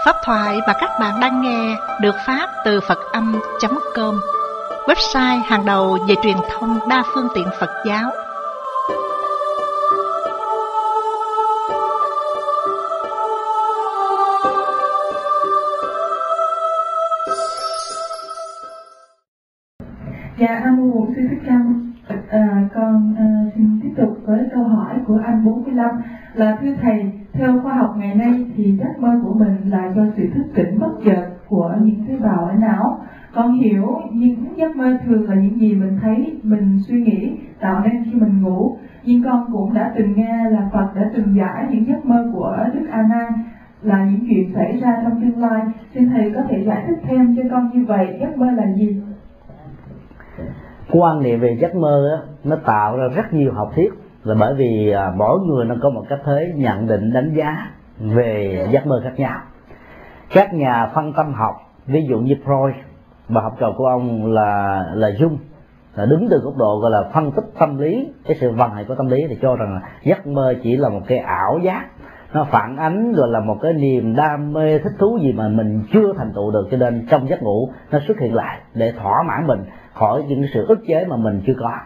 Pháp thoại mà các bạn đang nghe được phát từ Phật Âm.com, website hàng đầu về truyền thông đa phương tiện Phật giáo. Dạ, Nam Mô Bổn Sư Thích Ca. Con xin tiếp tục với câu hỏi của anh 45 là: thưa thầy, theo khoa học ngày nay thì giấc mơ của mình là do sự thức tỉnh bất chợt của những tế bào ở não. Con hiểu những giấc mơ thường là những gì mình thấy, mình suy nghĩ tạo nên khi mình ngủ. Nhưng con cũng đã từng nghe là Phật đã từng giải những giấc mơ của Đức A Nan là những chuyện xảy ra trong tương lai. Xin thầy có thể giải thích thêm cho con như vậy, giấc mơ là gì? Quan niệm về giấc mơ á, nó tạo ra rất nhiều học thuyết, là bởi vì mỗi người nó có một cách thế nhận định đánh giá về giấc mơ khác nhau. Các nhà phân tâm học, ví dụ như Freud và học trò của ông là Jung, là đứng từ góc độ gọi là phân tích tâm lý, cái sự vận hành của tâm lý, thì cho rằng là giấc mơ chỉ là một cái ảo giác, nó phản ánh gọi là một cái niềm đam mê thích thú gì mà mình chưa thành tựu được, cho nên trong giấc ngủ nó xuất hiện lại để thỏa mãn mình khỏi những sự ức chế mà mình chưa có.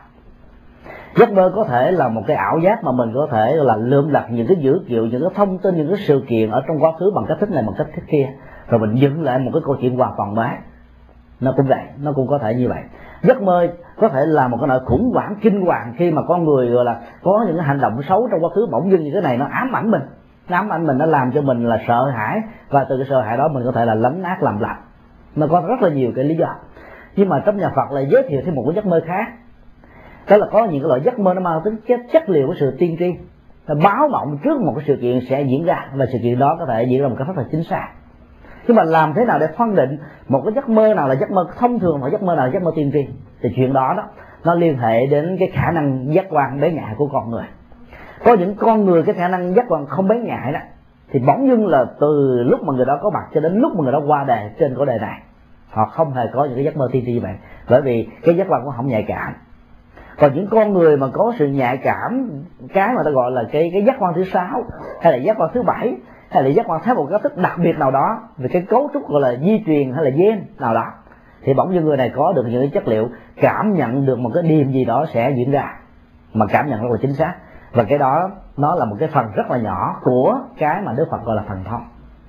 Giấc mơ có thể là một cái ảo giác mà mình có thể là lượm lặt những cái dữ liệu, những cái thông tin, những cái sự kiện ở trong quá khứ bằng cách thức này, bằng cách thức kia, rồi mình dựng lại một cái câu chuyện hoàn toàn mới. Nó cũng vậy, nó cũng có thể như vậy. Giấc mơ có thể là một cái nỗi khủng hoảng kinh hoàng khi mà con người gọi là có những cái hành động xấu trong quá khứ, bỗng dưng như cái này nó ám ảnh mình, nó làm cho mình là sợ hãi, và từ cái sợ hãi đó mình có thể là lấn át làm lành. Nó có rất là nhiều cái lý do. Nhưng mà trong nhà Phật lại giới thiệu thêm một cái giấc mơ khác, đó là có những cái loại giấc mơ nó mang tính chất liệu của sự tiên tri, là báo mộng trước một cái sự kiện sẽ diễn ra, và sự kiện đó có thể diễn ra một cách rất là chính xác. Nhưng mà làm thế nào để phân định một cái giấc mơ nào là giấc mơ thông thường và giấc mơ nào là giấc mơ tiên tri, thì chuyện đó nó liên hệ đến cái khả năng giác quan bén nhạy của con người. Có những con người cái khả năng giác quan không bén nhạy đó, thì bỗng dưng là từ lúc mà người đó có mặt cho đến lúc mà người đó qua đời trên cõi đời này, họ không hề có những cái giấc mơ tiên tri như vậy, bởi vì cái giác quan của họ không nhạy cảm. Còn những con người mà có sự nhạy cảm, cái mà ta gọi là cái giác quan thứ 6 hay là giác quan thứ 7 hay là giác quan theo một cách thức đặc biệt nào đó về cái cấu trúc gọi là di truyền hay là gen nào đó, thì bỗng dưng người này có được những cái chất liệu cảm nhận được một cái điểm gì đó sẽ diễn ra, mà cảm nhận rất là chính xác. Và cái đó nó là một cái phần rất là nhỏ của cái mà Đức Phật gọi là thần thông.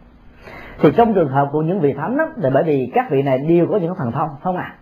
Thì trong trường hợp của những vị thánh đó, thì bởi vì các vị này đều có những thần thông, không à,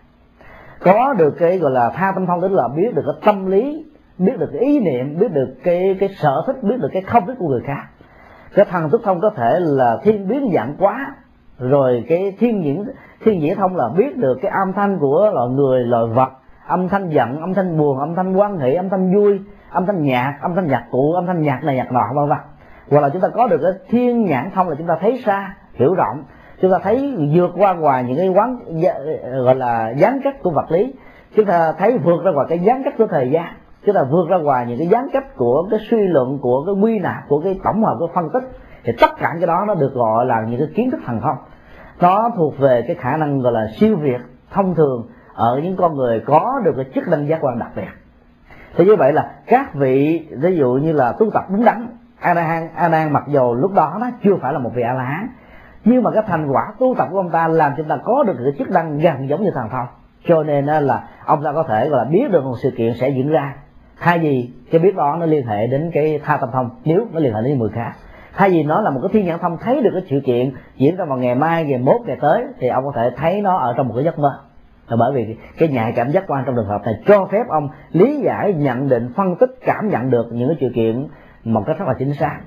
có được cái gọi là tha tâm thông, tức là biết được cái tâm lý, biết được cái ý niệm, biết được cái sở thích, biết được cái không thích của người khác. Cái thần thức thông có thể là thiên biến dạng quá, rồi cái thiên diễn thông là biết được cái âm thanh của loài người, loài vật, âm thanh giận, âm thanh buồn, âm thanh hoan hỷ, âm thanh vui, âm thanh nhạc cụ, âm thanh nhạc này nhạc nọ, vân vân. Hoặc là chúng ta có được cái thiên nhãn thông là chúng ta thấy xa, hiểu rộng, chúng ta thấy vượt qua ngoài những cái gọi là gián cách của vật lý, chúng ta thấy vượt ra ngoài cái gián cách của thời gian, chúng ta vượt ra ngoài những cái gián cách của cái suy luận, của cái quy nạp, của cái tổng hợp, của phân tích. Thì tất cả cái đó nó được gọi là những cái kiến thức thần thông. Nó thuộc về cái khả năng gọi là siêu việt thông thường ở những con người có được cái chức năng giác quan đặc biệt. Thì như vậy là các vị ví dụ như là tu tập đúng đắn, A Nan mặc dù lúc đó nó chưa phải là một vị A La Hán, nhưng mà cái thành quả tu tập của ông ta làm cho ông ta có được cái chức năng gần giống như thần thông, cho nên là ông ta có thể gọi là biết được một sự kiện sẽ diễn ra. Thay vì cái biết đó nó liên hệ đến cái tha tâm thông, nếu nó liên hệ đến người khác, thay vì nó là một cái thiên nhãn thông thấy được cái sự kiện diễn ra vào ngày mai, ngày mốt, ngày tới, thì ông có thể thấy nó ở trong một cái giấc mơ. Là bởi vì cái nhạy cảm giác quan trong trường hợp này cho phép ông lý giải, nhận định, phân tích, cảm nhận được những cái sự kiện một cách rất là chính xác.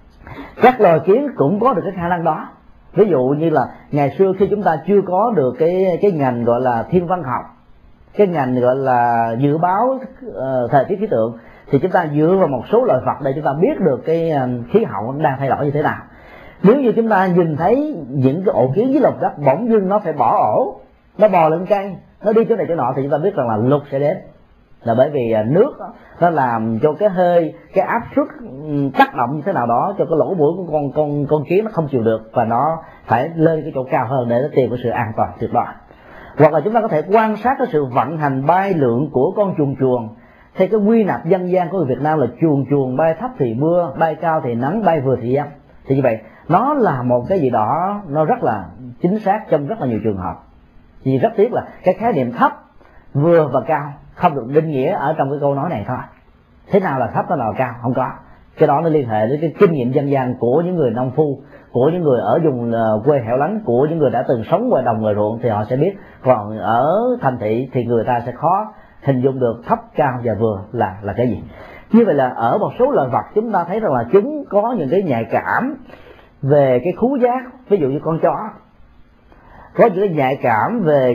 Các loài kiến cũng có được cái khả năng đó. Ví dụ như là ngày xưa khi chúng ta chưa có được cái ngành gọi là thiên văn học, cái ngành gọi là dự báo thời tiết khí tượng, thì chúng ta dựa vào một số loài vật để chúng ta biết được cái khí hậu đang thay đổi như thế nào. Nếu như chúng ta nhìn thấy những cái ổ kiến dưới lòng đất bỗng dưng nó phải bỏ ổ, nó bò lên cây, nó đi chỗ này chỗ nọ, thì chúng ta biết rằng là lụt sẽ đến. Là bởi vì nước nó làm cho cái hơi, cái áp suất tác động như thế nào đó cho cái lỗ mũi của con kiến nó không chịu được, và nó phải lên cái chỗ cao hơn để nó tìm cái sự an toàn tuyệt đối. Hoặc là chúng ta có thể quan sát cái sự vận hành bay lượn của con chuồn. Theo cái quy nạp dân gian của người Việt Nam là chuồn bay thấp thì mưa, bay cao thì nắng, bay vừa thì dâm. Thì như vậy nó là một cái gì đó nó rất là chính xác trong rất là nhiều trường hợp. Vì rất tiếc là cái khái niệm thấp, vừa và cao không được định nghĩa ở trong cái câu nói này thôi. Thế nào là thấp, thế nào là cao, không có. Cái đó nó liên hệ đến cái kinh nghiệm dân gian của những người nông phu, của những người ở vùng quê hẻo lánh, của những người đã từng sống ngoài đồng ngoài ruộng thì họ sẽ biết. Còn ở thành thị thì người ta sẽ khó hình dung được thấp, cao và vừa là cái gì. Như vậy là ở một số loài vật chúng ta thấy rằng là chúng có những cái nhạy cảm về cái khứu giác, ví dụ như con chó có những cái nhạy cảm về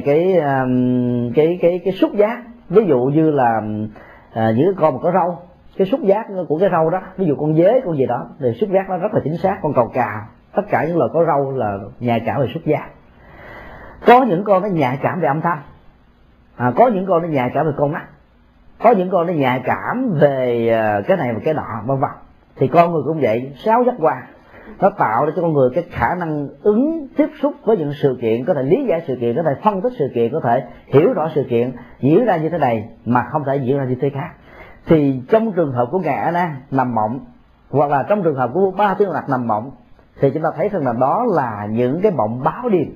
cái xúc giác, ví dụ như là những con mà có râu, cái xúc giác của cái râu đó, ví dụ con dế, con gì đó thì xúc giác nó rất là chính xác. Con cào cào, tất cả những loài có râu là nhạy cảm về xúc giác. Có những con nó nhạy cảm về âm thanh, có những con nó nhạy cảm về con mắt, có những con nó nhạy cảm về cái này và cái nọ, vân vân. Thì con người cũng vậy, 6 giác quan nó tạo ra cho con người cái khả năng ứng tiếp xúc với những sự kiện, có thể lý giải sự kiện, có thể phân tích sự kiện, có thể hiểu rõ sự kiện diễn ra như thế này mà không thể diễn ra như thế khác. Thì trong trường hợp của ngài A Nan nằm mộng, hoặc là trong trường hợp của Ba Tư Lạc nằm mộng, thì chúng ta thấy rằng là đó là những cái mộng báo đêm.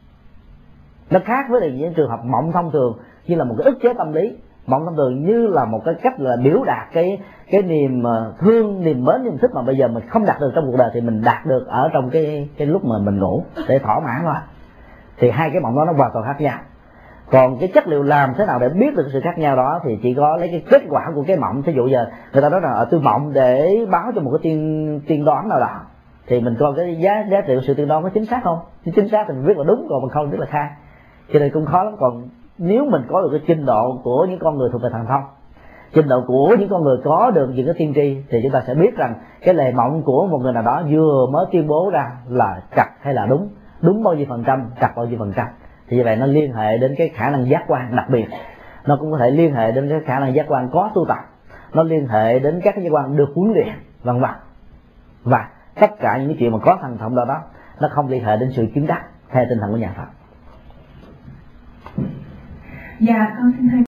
Nó khác với những trường hợp mộng thông thường như là một cái ức chế tâm lý. Mộng thông thường như là một cái cách là biểu đạt cái niềm thương, niềm mến, niềm thích mà bây giờ mình không đạt được trong cuộc đời thì mình đạt được ở trong cái lúc mà mình ngủ để thỏa mãn thôi. Thì hai cái mộng đó nó hoàn toàn khác nhau. Còn cái chất liệu làm thế nào để biết được sự khác nhau đó thì chỉ có lấy cái kết quả của cái mộng. Thí dụ giờ người ta nói là tôi mộng để báo cho một cái tiên đoán nào đó, thì mình coi cái giá trị của sự tiên đoán có chính xác không? Nếu chính xác thì mình biết là đúng, còn mình không biết là sai. Cho nên cũng khó lắm. Còn nếu mình có được cái trình độ của những con người thuộc về thần thông, trình độ của những con người có được những cái tiên tri, thì chúng ta sẽ biết rằng cái lời mộng của một người nào đó vừa mới tuyên bố ra là trật hay là đúng, đúng bao nhiêu phần trăm, trật bao nhiêu phần trăm. Thì như vậy nó liên hệ đến cái khả năng giác quan đặc biệt, nó cũng có thể liên hệ đến cái khả năng giác quan có tu tập, nó liên hệ đến các cái giác quan được huấn luyện, vân vân. Và tất cả những cái chuyện mà có thần thông đó nó không liên hệ đến sự chứng đắc theo tinh thần của nhà Phật. Dạ, con xin thay